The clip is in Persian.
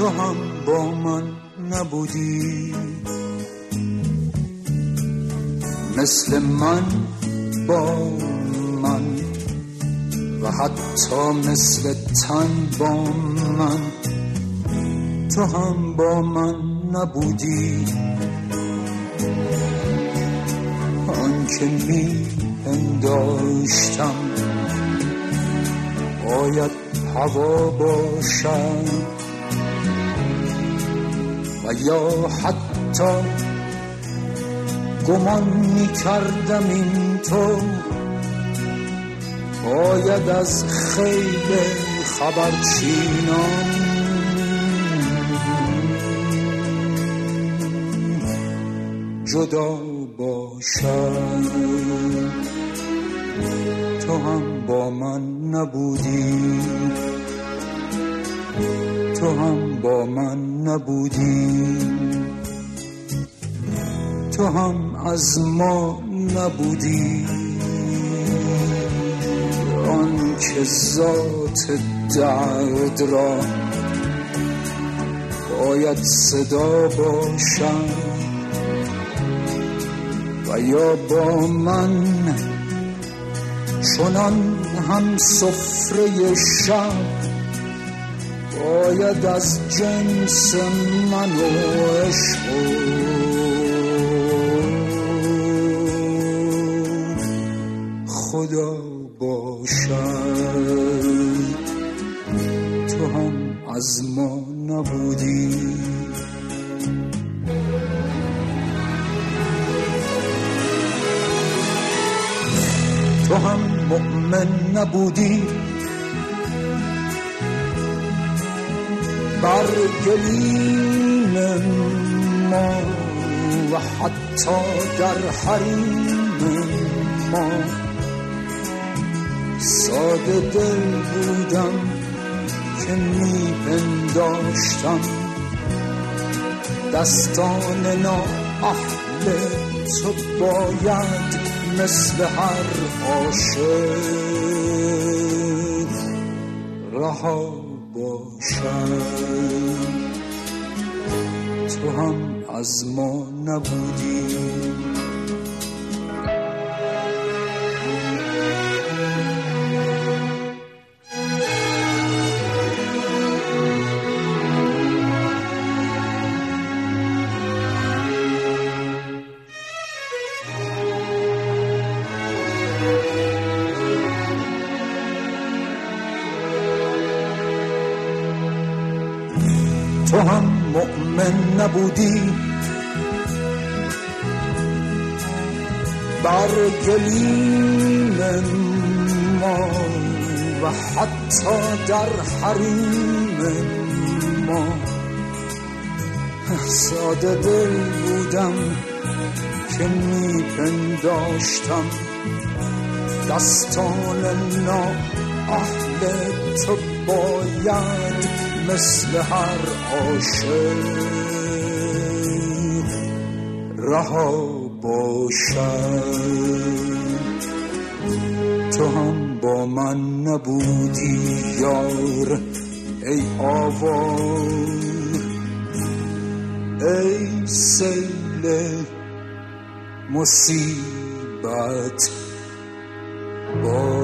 تو هم با من نبودی، مثل من با من و حتی مثل تن با من. تو هم با من نبودی، آن که می پنداشتم باید هوا باشد و یا حتی گمان می کردم این تو باید از خیل خبرچینان جدا باشد. تو هم با من نبودی، تو هم با من نبودی، تو هم از ما نبودی. آن که ذات درد را باید صدا باشد و یا با من چنان هم سفره شب باید از جنس من و عشق خدا باشد. تو هم از ما نبودی، تو هم مؤمن نبودی بر گلیم ما و حتی در حریم ما. ساده دل بودم که می پنداشتم دستان نااهل تو باید مثل هر عاشق رها باشد. تو هم از ما نبودی، تو هم مؤمن نبودی بر گلیم ما و حتی در حریم ما. ساده دل بودم که می پنداشتم دستان نااهل تو باید مثل هر عاشق رها باشد. تو هم با من نبودی یار ای آوار، ای سیل مصیبت با